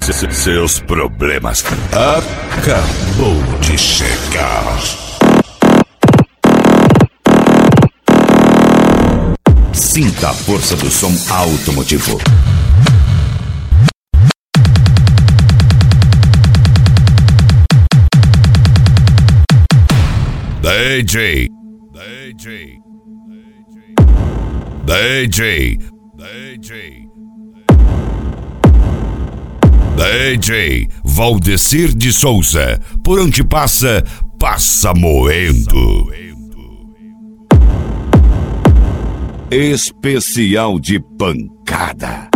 Seus problemas acabou de chegar. Sinta a força do som automotivo. DJ Valdecir de Souza, por onde passa, passa moendo. Especial de pancada.